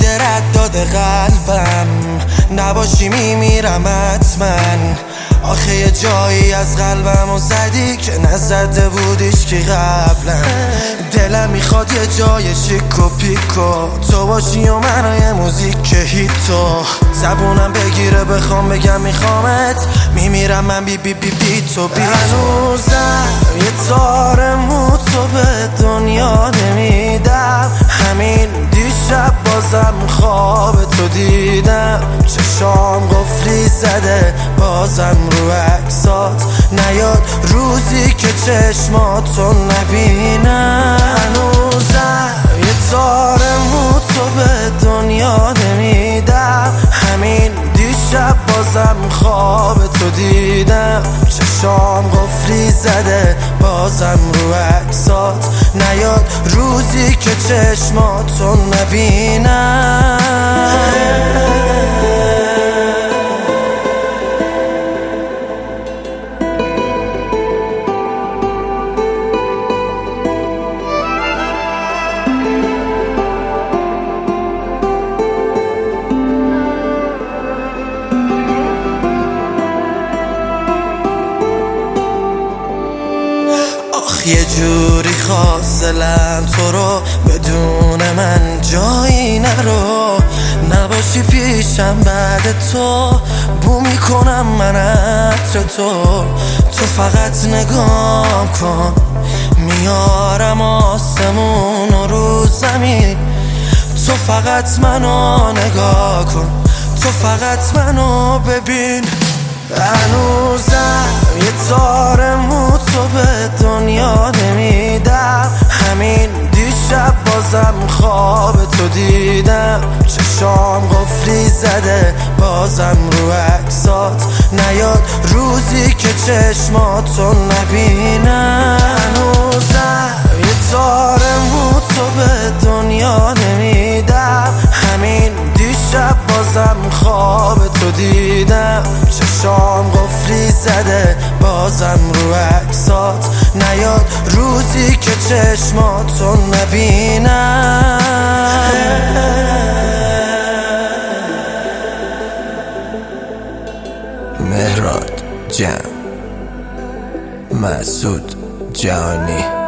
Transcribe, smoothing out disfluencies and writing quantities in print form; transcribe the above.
رد داده قلبم، نباشی میمیرم حتما. آخه یه جایی از قلبمو زدی که نزده بودیش که قبلا. دلم میخواد یه جای شیک و پیکو تو باشی و منو موزیک هیتو. زبونم بگیره بخوام بگم میخوامت، میمیرم من بی بی بی بی تو بی. هنوزم یه تار مو تو به دنیا نمیدم، همین دیشب بازم خواب تو دیدم. چشام قفلی زده بازم رو عکسات نیاد روزی که چشماتو نبینم. هنوزم یه تار مو تو به دنیا نمیدم، همین دیشب بازم خواب تو دیدم. چشام قفلی زده بازم رو عکسات نیاد روزی که چشماتو نبینم. یه جوری خواستلم تو رو بدون من جایی نرو. نباشی پیشم بعد تو بو میکنم من عطر تو فقط نگاه کن، میارم آسمون رو زمین. تو فقط منو نگاه کن، تو فقط منو ببین. هنوزم یه تار مو تو به دنیا نمیدم، همین دیشب بازم خواب تو دیدم. چشام قفلی زده بازم رو عکسات نیاد روزی که چشماتو نبینم. هنوزم یه تار مو تو به دنیا نمیدم، همین دیشب بازم خواب تو دیدم. چشام قفلی زده بازم رو عکسات نیاد روزی که چشماتو نبینم. مهراد جمع، مسعود جهانی.